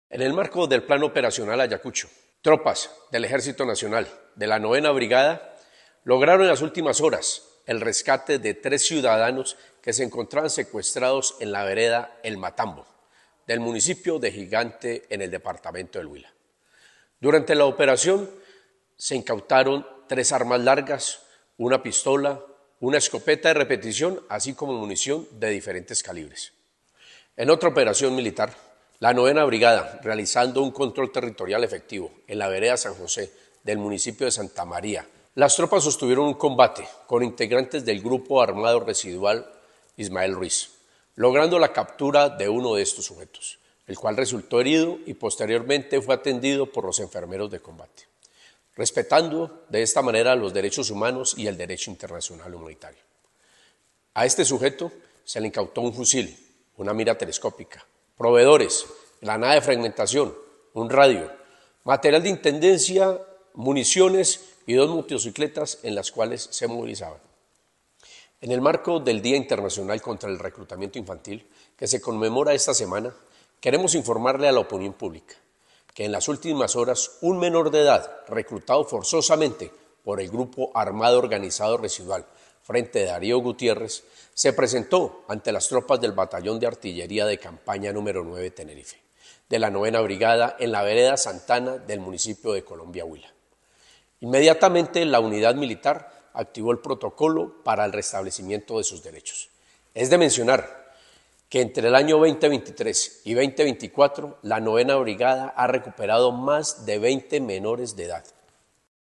En el marco del Plan Operacional Ayacucho, tropas del Ejército Nacional de la 9ª Brigada lograron en las últimas horas el rescate de 3 ciudadanos que se encontraban secuestrados en la vereda El Matambo, del municipio de Gigante en el departamento del Huila. Durante la operación se incautaron 3 armas largas, una pistola, una escopeta de repetición, así como munición de diferentes calibres. En otra operación militar, la 9ª Brigada, realizando un control territorial efectivo en la vereda San José del municipio de Santa María, las tropas sostuvieron un combate con integrantes del grupo armado residual Ismael Ruiz, logrando la captura de uno de estos sujetos, el cual resultó herido y posteriormente fue atendido por los enfermeros de combate, respetando de esta manera los derechos humanos y el derecho internacional humanitario. A este sujeto se le incautó un fusil, una mira telescópica, proveedores, granada de fragmentación, un radio, material de intendencia, municiones y 2 motocicletas en las cuales se movilizaban. En el marco del Día Internacional contra el Reclutamiento Infantil, que se conmemora esta semana, queremos informarle a la opinión pública que en las últimas horas un menor de edad reclutado forzosamente por el Grupo Armado Organizado Residual Frente de Darío Gutiérrez se presentó ante las tropas del Batallón de Artillería de Campaña número 9 Tenerife, de la 9ª Brigada en la vereda Santana del municipio de Colombia, Huila. Inmediatamente la unidad militar activó el protocolo para el restablecimiento de sus derechos. Es de mencionar que entre el año 2023 y 2024 la 9ª Brigada ha recuperado más de 20 menores de edad